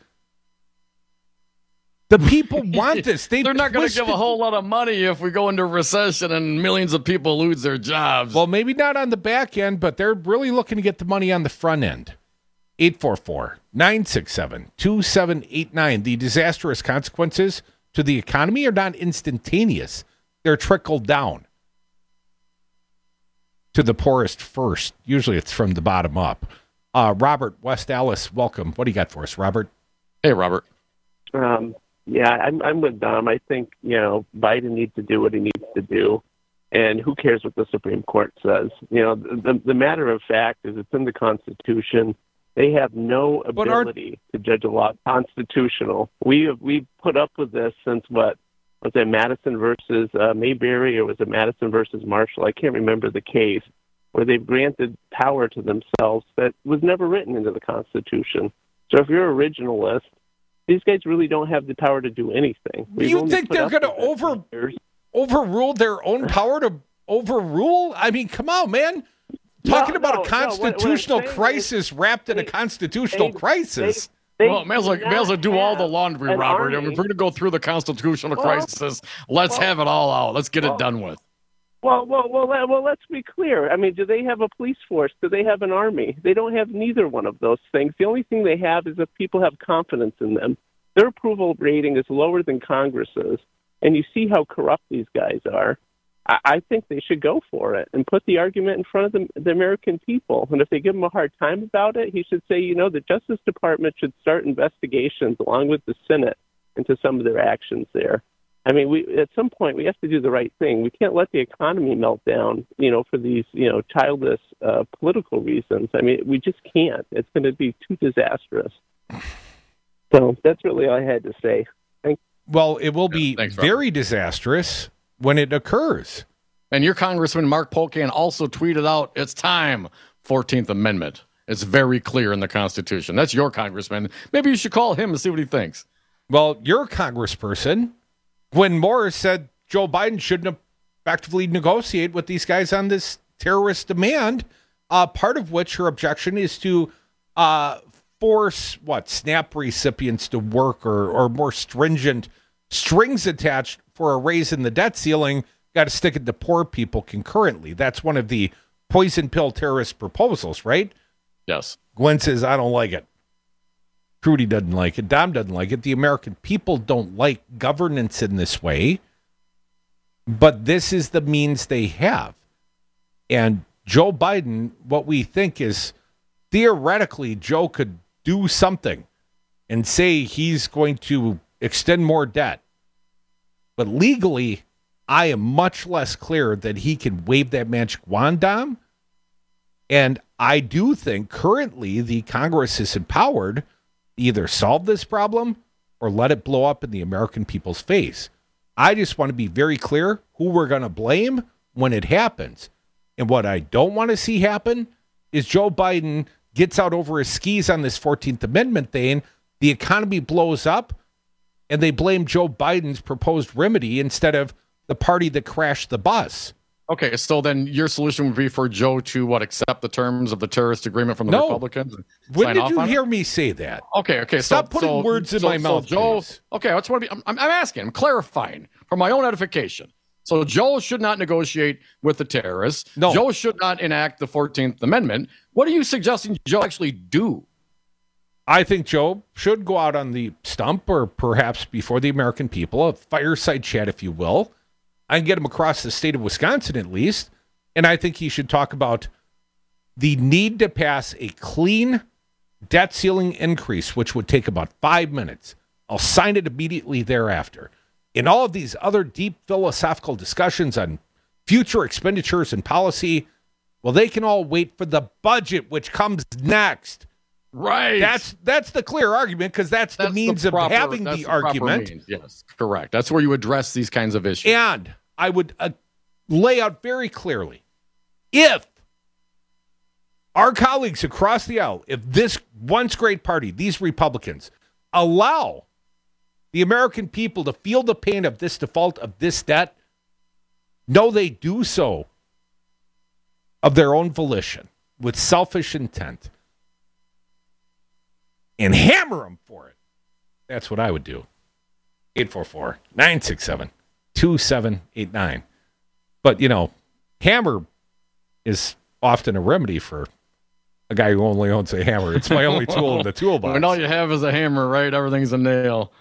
The people want this. They're not going to give a whole lot of money if we go into recession and millions of people lose their jobs. Well, maybe not on the back end, but they're really looking to get the money on the front end. 844-967-2789. The disastrous consequences to the economy are not instantaneous. They're trickled down to the poorest first. Usually it's from the bottom up. Robert, West Allis, welcome. What do you got for us, Robert? Hey, Robert. Yeah, I'm with Dom. I think, Biden needs to do what he needs to do, and who cares what the Supreme Court says? The matter of fact is it's in the Constitution. They have no ability to judge a law constitutional. We put up with this since was it Madison versus Mayberry, or was it Madison versus Marshall? I can't remember the case, where they've granted power to themselves that was never written into the Constitution. So if you're an originalist, these guys really don't have the power to do anything. You think they're going to overrule their own power to overrule? I mean, come on, man. talking about a constitutional crisis wrapped in a constitutional crisis. Well, may as well do all the laundry, Robert. If we're going to go through the constitutional crisis, let's have it all out. Let's get it done with. Well, let's be clear. I mean, do they have a police force? Do they have an army? They don't have neither one of those things. The only thing they have is if people have confidence in them. Their approval rating is lower than Congress's, and you see how corrupt these guys are. I think they should go for it and put the argument in front of the American people. And if they give him a hard time about it, he should say, the Justice Department should start investigations along with the Senate into some of their actions there. I mean, at some point, we have to do the right thing. We can't let the economy melt down, for these, childish political reasons. I mean, we just can't. It's going to be too disastrous. So that's really all I had to say. Well, it will be very disastrous when it occurs. And your Congressman Mark Pocan also tweeted out, it's time, 14th Amendment. It's very clear in the Constitution. That's your congressman. Maybe you should call him and see what he thinks. Well, your congressperson, Gwen Morris, said Joe Biden shouldn't effectively negotiate with these guys on this terrorist demand, part of which her objection is to force, SNAP recipients to work or more stringent strings attached for a raise in the debt ceiling, got to stick it to poor people concurrently. That's one of the poison pill terrorist proposals, right? Yes. Gwen says, I don't like it. Trudy doesn't like it. Dom doesn't like it. The American people don't like governance in this way. But this is the means they have. And Joe Biden, what we think is theoretically Joe could do something and say he's going to extend more debt. But legally, I am much less clear that he can wave that magic wand, Dom. And I do think currently the Congress is empowered to either solve this problem or let it blow up in the American people's face. I just want to be very clear who we're going to blame when it happens. And what I don't want to see happen is Joe Biden gets out over his skis on this 14th Amendment thing, the economy blows up, and they blame Joe Biden's proposed remedy instead of the party that crashed the bus. Okay, so then your solution would be for Joe to accept the terms of the terrorist agreement from the Republicans? When did you hear me say that? Okay. Stop putting words in my mouth, Joe. Please. Okay, that's what I'm asking. I'm clarifying for my own edification. So Joe should not negotiate with the terrorists. No. Joe should not enact the 14th Amendment. What are you suggesting Joe actually do? I think Joe should go out on the stump or perhaps before the American people, a fireside chat, if you will. I can get him across the state of Wisconsin at least. And I think he should talk about the need to pass a clean debt ceiling increase, which would take about 5 minutes. I'll sign it immediately thereafter. In all of these other deep philosophical discussions on future expenditures and policy, well, they can all wait for the budget, which comes next. Right. That's the clear argument, because that's the means of having the argument. Yes, correct. That's where you address these kinds of issues. And I would lay out very clearly, if our colleagues across the aisle, if this once great party, these Republicans, allow the American people to feel the pain of this default, of this debt, no, they do so of their own volition, with selfish intent, and hammer them for it. That's what I would do. 844-967-2789. But, hammer is often a remedy for a guy who only owns a hammer. It's my only tool in the toolbox. When all you have is a hammer, right? Everything's a nail.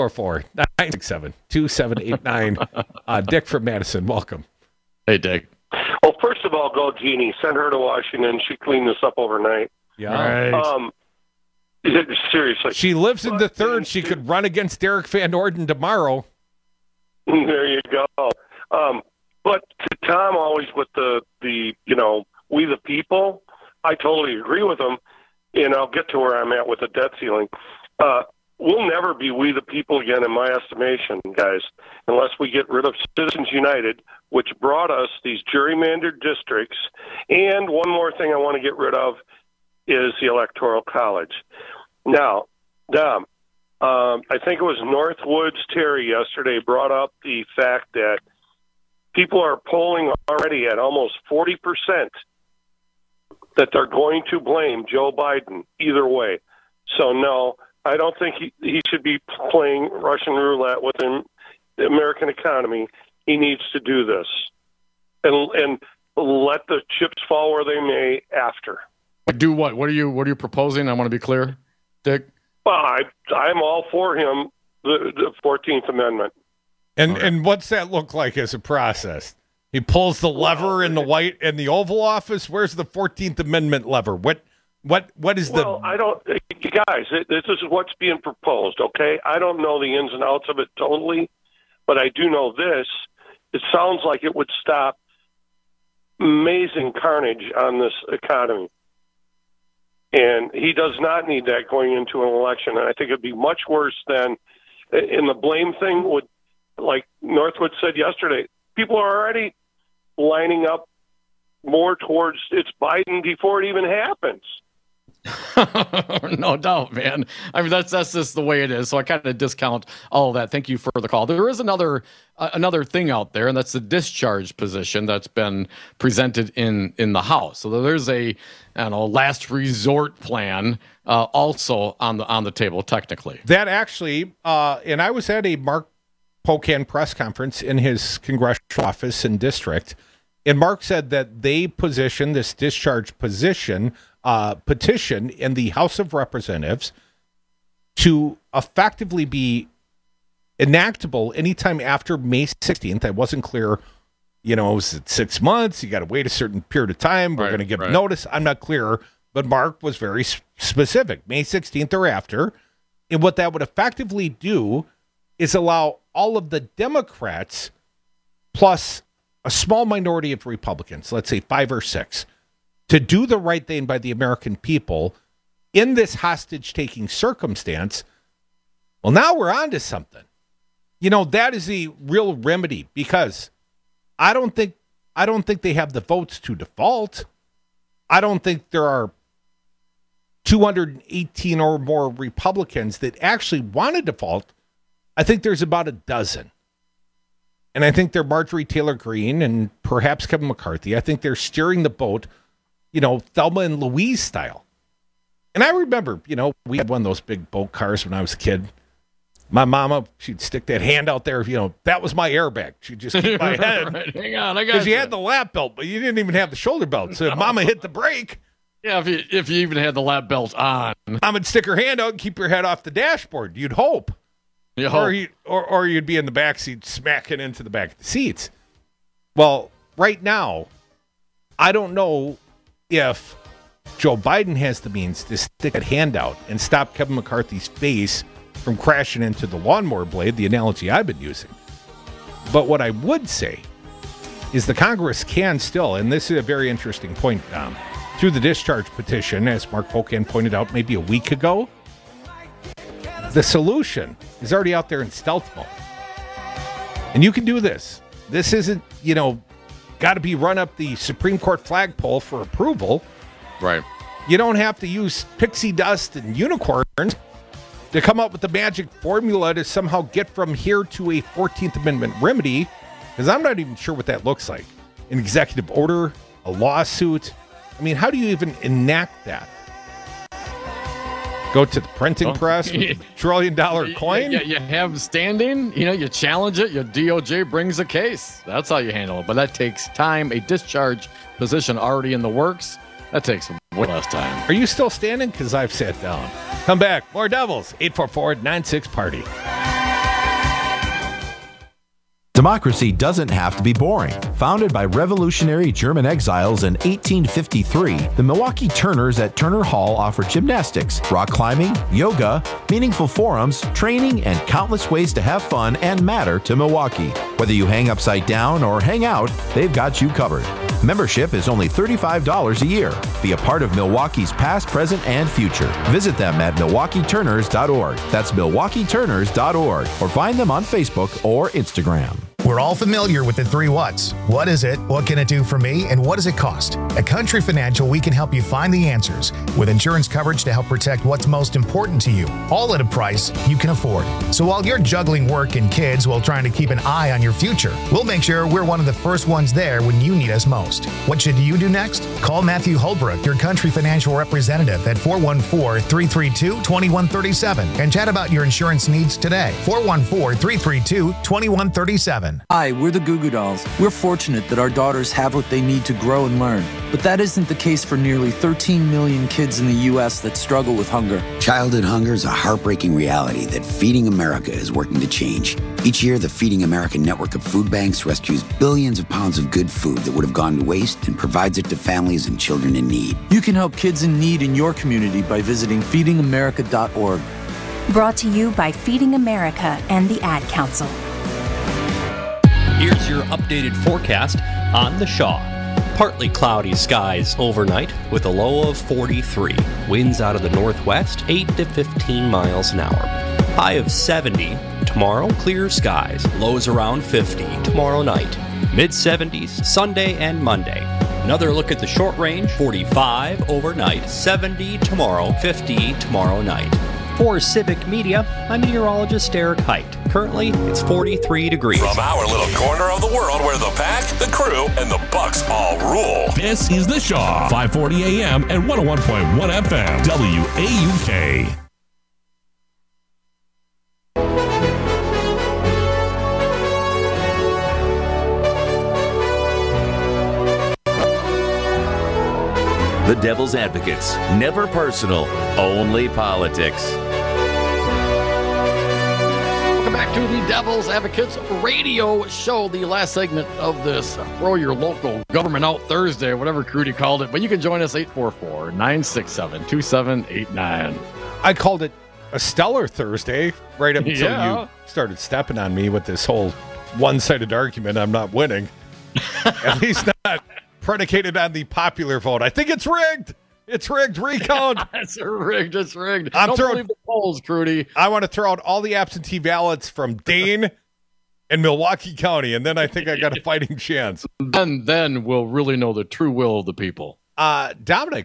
844-967-2789. Dick from Madison, welcome. Hey, Dick. Well, first of all, go Jeannie. Send her to Washington. She cleaned this up overnight. Yeah. Right. Seriously. She lives in the third. She could run against Derek Van Orden tomorrow. There you go. But to Tom, always with the we the people, I totally agree with him, and I'll get to where I'm at with the debt ceiling. We'll never be we the people again, in my estimation, guys, unless we get rid of Citizens United, which brought us these gerrymandered districts. And one more thing I want to get rid of is the Electoral College. Now, Dom, I think it was Northwoods Terry yesterday brought up the fact that people are polling already at almost 40% that they're going to blame Joe Biden either way. So, no, I don't think he should be playing Russian roulette with the American economy. He needs to do this and let the chips fall where they may after. Do what? What are you proposing? I want to be clear, Dick. Well, I'm all for him, the 14th Amendment. And what's that look like as a process? He pulls the lever in the Oval Office. Where's the 14th Amendment lever? What is the? Well, I don't, you guys. This is what's being proposed. Okay, I don't know the ins and outs of it totally, but I do know this. It sounds like it would stop amazing carnage on this economy. And he does not need that going into an election. And I think it'd be much worse than, in the blame thing would, like Northwood said yesterday, people are already lining up more towards it's Biden before it even happens. No doubt, man. I mean, that's just the way it is. So I kind of discount all of that. Thank you for the call. There is another thing out there, and that's the discharge position that's been presented in the House. So there's a last resort plan also on the table technically. That actually, and I was at a Mark Pocan press conference in his congressional office and district, and Mark said that they positioned this discharge petition in the House of Representatives to effectively be enactable anytime after May 16th. I wasn't clear, was it 6 months? You got to wait a certain period of time. We're going to give notice. I'm not clear, but Mark was very specific, May 16th or after. And what that would effectively do is allow all of the Democrats plus a small minority of Republicans, let's say 5 or 6, to do the right thing by the American people in this hostage-taking circumstance. Well, now we're on to something. That is a real remedy, because I don't think they have the votes to default. I don't think there are 218 or more Republicans that actually want to default. I think there's about a dozen. And I think they're Marjorie Taylor Greene and perhaps Kevin McCarthy. I think they're steering the boat, Thelma and Louise style. And I remember, we had one of those big boat cars when I was a kid. My mama, she'd stick that hand out there. That was my airbag. She'd just keep my head. Right. Hang on, I got because you had the lap belt, but you didn't even have the shoulder belt. So if Mama hit the brake, yeah, if you even had the lap belt on, Mom would stick her hand out and keep your head off the dashboard. You'd hope. Or you'd be in the back seat smacking into the back of the seats. Well, right now, I don't know if Joe Biden has the means to stick a hand out and stop Kevin McCarthy's face from crashing into the lawnmower blade, the analogy I've been using. But what I would say is the Congress can still, and this is a very interesting point, through the discharge petition, as Mark Pocan pointed out maybe a week ago, the solution is already out there in stealth mode. And you can do this. This isn't, got to be run up the Supreme Court flagpole for approval. Right. You don't have to use pixie dust and unicorns to come up with the magic formula to somehow get from here to a 14th Amendment remedy, because I'm not even sure what that looks like. An executive order, a lawsuit. I mean, how do you even enact that? Go to the printing press with a $1 trillion coin? You have standing, you challenge it, your DOJ brings a case. That's how you handle it. But that takes time. A discharge position already in the works, that takes way less time. Are you still standing? Because I've sat down. Come back. More Devils. 844-96-PARTY. Democracy doesn't have to be boring. Founded by revolutionary German exiles in 1853, the Milwaukee Turners at Turner Hall offer gymnastics, rock climbing, yoga, meaningful forums, training, and countless ways to have fun and matter to Milwaukee. Whether you hang upside down or hang out, they've got you covered. Membership is only $35 a year. Be a part of Milwaukee's past, present, and future. Visit them at MilwaukeeTurners.org. That's MilwaukeeTurners.org. Or find them on Facebook or Instagram. We're all familiar with the 3 whats. What is it? What can it do for me? And what does it cost? At Country Financial, we can help you find the answers with insurance coverage to help protect what's most important to you, all at a price you can afford. So while you're juggling work and kids while trying to keep an eye on your future, we'll make sure we're one of the first ones there when you need us most. What should you do next? Call Matthew Holbrook, your Country Financial representative, at 414-332-2137 and chat about your insurance needs today. 414-332-2137. Hi, we're the Goo Goo Dolls. We're fortunate that our daughters have what they need to grow and learn. But that isn't the case for nearly 13 million kids in the U.S. that struggle with hunger. Childhood hunger is a heartbreaking reality that Feeding America is working to change. Each year, the Feeding America network of food banks rescues billions of pounds of good food that would have gone to waste and provides it to families and children in need. You can help kids in need in your community by visiting feedingamerica.org. Brought to you by Feeding America and the Ad Council. Here's your updated forecast on the Shaw. Partly cloudy skies overnight with a low of 43. Winds out of the northwest, 8 to 15 miles an hour. High of 70. Tomorrow, clear skies. Lows around 50 tomorrow night. Mid-70s Sunday and Monday. Another look at the short range, 45 overnight, 70 tomorrow, 50 tomorrow night. For Civic Media, I'm meteorologist Eric Height. Currently, it's 43 degrees. From our little corner of the world where the pack, the crew, and the Bucks all rule. This is The Shaw, 540 AM and 101.1 FM, WAUK. The Devil's Advocates. Never personal, only politics. Welcome back to the Devil's Advocates radio show, the last segment of this Throw Your Local Government Out Thursday, whatever Crudy called it. But you can join us 844-967-2789. I called it a stellar Thursday right up until you started stepping on me with this whole one-sided argument I'm not winning. At least not predicated on the popular vote. I think it's rigged. It's rigged. Recount. It's rigged. It's rigged. Don't believe the polls, Crudy. I want to throw out all the absentee ballots from Dane and Milwaukee County, and then I think I got a fighting chance. And then we'll really know the true will of the people. Dominic,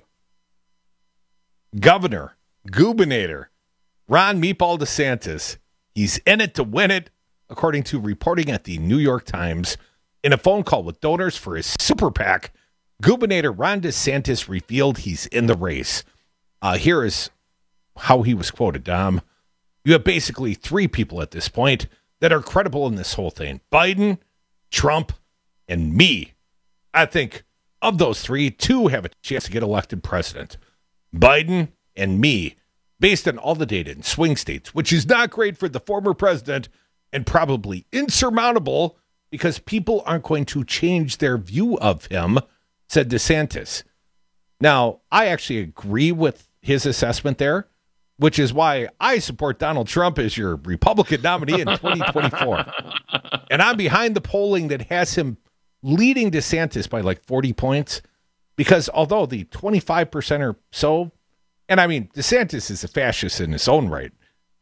Governor, Gubernator, Ron Meatball DeSantis, he's in it to win it, according to reporting at the New York Times. In a phone call with donors for his super PAC, Gubernator Ron DeSantis revealed he's in the race. Here is how he was quoted, Dom. You have basically 3 people at this point that are credible in this whole thing. Biden, Trump, and me. I think of those 3, 2 have a chance to get elected president. Biden and me, based on all the data in swing states, which is not great for the former president and probably insurmountable because people aren't going to change their view of him, said DeSantis. Now, I actually agree with his assessment there, which is why I support Donald Trump as your Republican nominee in 2024. And I'm behind the polling that has him leading DeSantis by like 40 points, because although the 25% or so, and I mean, DeSantis is a fascist in his own right,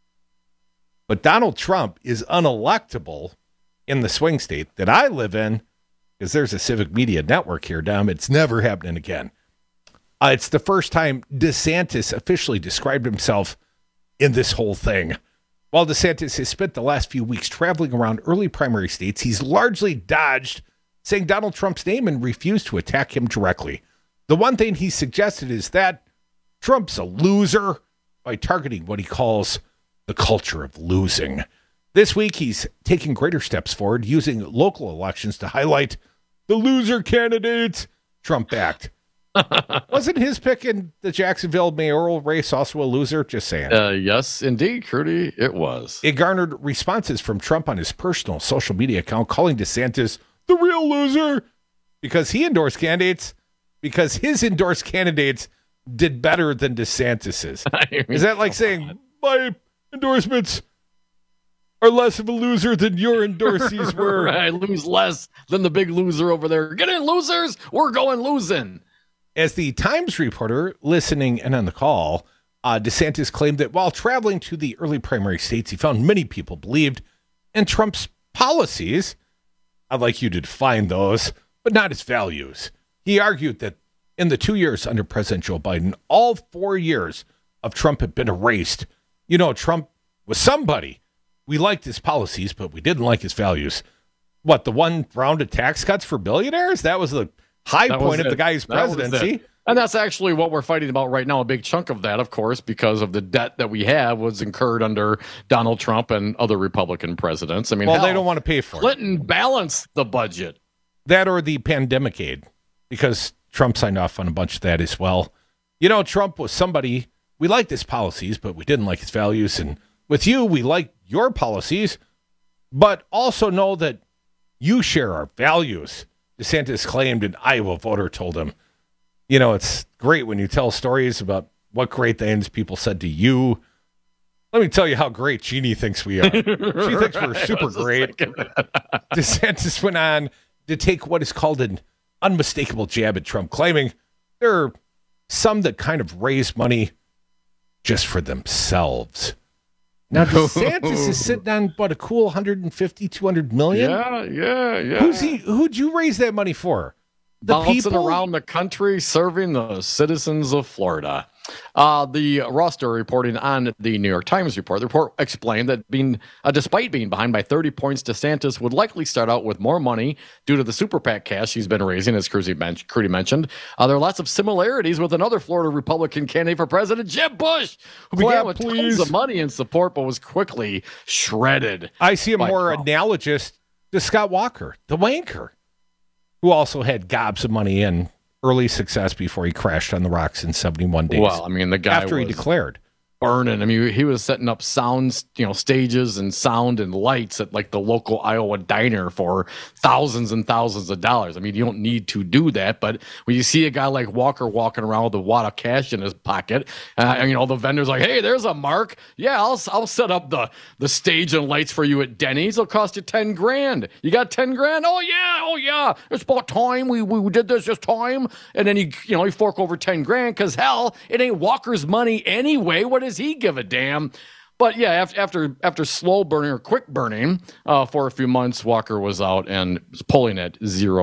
but Donald Trump is unelectable in the swing state that I live in, because there's a civic media network here, Dom. It's never happening again. It's the first time DeSantis officially described himself in this whole thing. While DeSantis has spent the last few weeks traveling around early primary states, he's largely dodged saying Donald Trump's name and refused to attack him directly. The one thing he suggested is that Trump's a loser by targeting what he calls the culture of losing. This week, he's taking greater steps forward, using local elections to highlight the loser candidates Trump backed. Wasn't his pick in the Jacksonville mayoral race also a loser? Just saying. Yes, indeed, Crudy, it was. It garnered responses from Trump on his personal social media account, calling DeSantis the real loser because he endorsed candidates, because his endorsed candidates did better than DeSantis's. Is that like saying my endorsements are less of a loser than your endorsees were? I lose less than the big loser over there. Get in, losers. We're going losing. As the Times reporter listening and on the call, DeSantis claimed that while traveling to the early primary states, he found many people believed in Trump's policies I'd like you to define those, but not his values. He argued that in the 2 years under President Joe Biden, all 4 years of Trump had been erased. You know, Trump was somebody. We liked his policies, but we didn't like his values. What, the one round of tax cuts for billionaires? That was the high point of the guy's presidency. And that's actually what we're fighting about right now. A big chunk of that, of course, because of the debt that we have was incurred under Donald Trump and other Republican presidents. I mean, well, they don't want to pay for it. Clinton balanced the budget. That or the pandemic aid, because Trump signed off on a bunch of that as well. You know, Trump was somebody, we liked his policies, but we didn't like his values. And with you, we like your policies, but also know that you share our values. DeSantis claimed an Iowa voter told him. You know, it's great when you tell stories about what great things people said to you. Let me tell you how great Jeannie thinks we are. She thinks we're super great. DeSantis went on to take what is called an unmistakable jab at Trump, claiming there are some that kind of raise money just for themselves. Now, DeSantis is sitting on, what, a cool 150, 200 million? Yeah. Who'd you raise that money for? The Bouncing people around the country serving the citizens of Florida. The Raw story reporting on the New York Times report. The report explained that despite being behind by 30 points, DeSantis would likely start out with more money due to the super PAC cash he's been raising, as Crudy mentioned. There are lots of similarities with another Florida Republican candidate for president, Jeb Bush, who began with tons of money in support, but was quickly shredded. I see him more analogous to Scott Walker, the wanker, who also had gobs of money and early success before he crashed on the rocks in 71 days. Well, I mean, the guy after he declared. Burning. I mean, he was setting up stages and sound and lights at like the local Iowa diner for thousands and thousands of dollars. I mean, you don't need to do that, but when you see a guy like Walker walking around with a wad of cash in his pocket, and the vendor's like, "Hey, there's a mark. Yeah, I'll set up the stage and lights for you at Denny's. It'll cost you $10,000. You got $10,000? Oh yeah. It's about time we did this time." And then you fork over $10,000 because hell, it ain't Walker's money anyway. What does he give a damn? But yeah, after slow burning or quick burning for a few months, Walker was out and was pulling at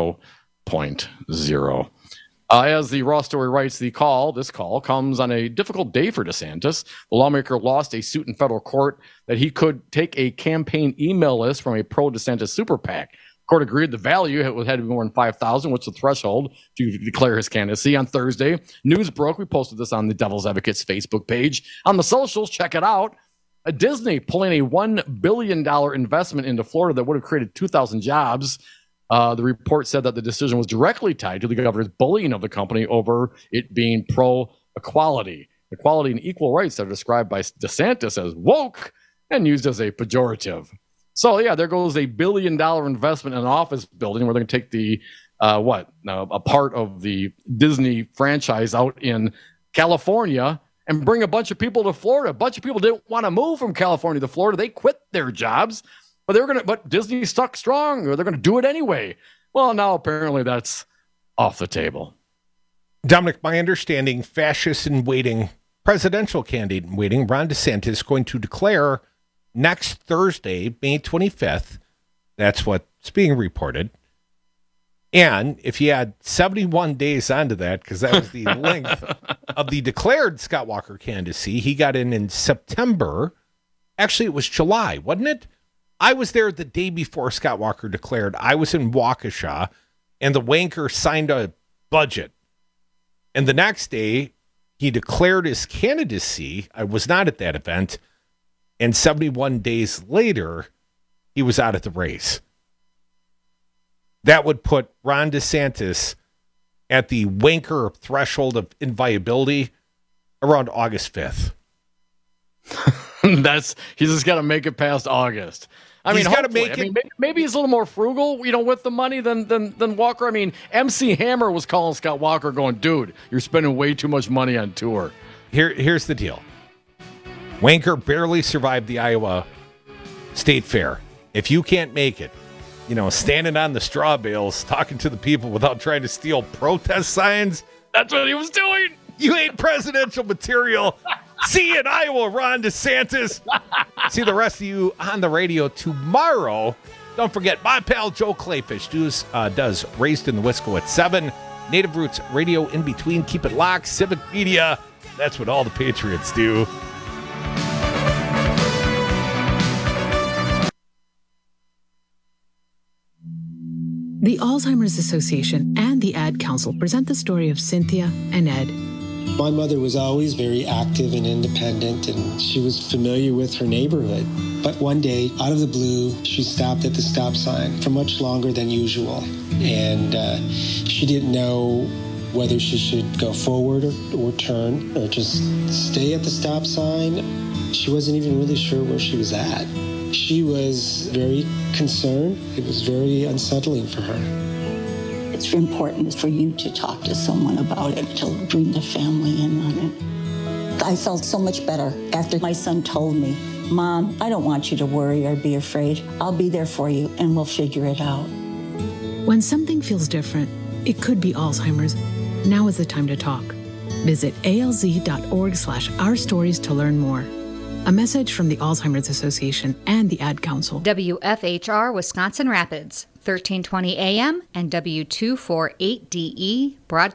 0.0. As the Raw story writes, this call comes on a difficult day for DeSantis. The lawmaker lost a suit in federal court that he could take a campaign email list from a pro-DeSantis super PAC. Court agreed the value had to be more than $5,000, which is the threshold to declare his candidacy. On Thursday, news broke. We posted this on the Devil's Advocates Facebook page. On the socials, check it out. Disney pulling a $1 billion investment into Florida that would have created 2,000 jobs. The report said that the decision was directly tied to the governor's bullying of the company over it being pro-equality. Equality and equal rights are described by DeSantis as woke and used as a pejorative. So, yeah, there goes a $1 billion investment in an office building where they're going to take a part of the Disney franchise out in California and bring a bunch of people to Florida. A bunch of people didn't want to move from California to Florida. They quit their jobs, but Disney stuck strong, or they're going to do it anyway. Well, now apparently that's off the table. Dominic, my understanding, fascist in waiting, presidential candidate in waiting, Ron DeSantis, is going to declare next Thursday, May 25th, that's what's being reported. And if you add 71 days onto that, because that was the length of the declared Scott Walker candidacy, he got in September. Actually, it was July, wasn't it? I was there the day before Scott Walker declared. I was in Waukesha, and the wanker signed a budget. And the next day, he declared his candidacy. I was not at that event. And 71 days later, he was out of the race. That would put Ron DeSantis at the wanker threshold of inviolability around August 5th. He's just got to make it past August. Maybe he's a little more frugal, with the money than Walker. I mean, MC Hammer was calling Scott Walker going, "Dude, you're spending way too much money on tour." Here's the deal. Wanker barely survived the Iowa State Fair. If you can't make it, standing on the straw bales, talking to the people without trying to steal protest signs. That's what he was doing. You ain't presidential material. See you in Iowa, Ron DeSantis. See the rest of you on the radio tomorrow Don't forget, my pal Joe Clayfish does Raised in the Wisco at 7. Native Roots Radio in between. Keep it locked. Civic Media. That's what all the Patriots do. The Alzheimer's Association and the Ad Council present the story of Cynthia and Ed. My mother was always very active and independent, and she was familiar with her neighborhood. But one day, out of the blue, she stopped at the stop sign for much longer than usual. And she didn't know whether she should go forward or turn or just stay at the stop sign. She wasn't even really sure where she was at. She was very concerned. It was very unsettling for her. It's important for you to talk to someone about it, to bring the family in on it. I felt so much better after my son told me, Mom, I don't want you to worry or be afraid. I'll be there for you and we'll figure it out. When something feels different, it could be Alzheimer's. Now is the time to talk. Visit alz.org/ourstories to learn more. A message from the Alzheimer's Association and the Ad Council. WFHR Wisconsin Rapids, 1320 AM and W248DE broadcast.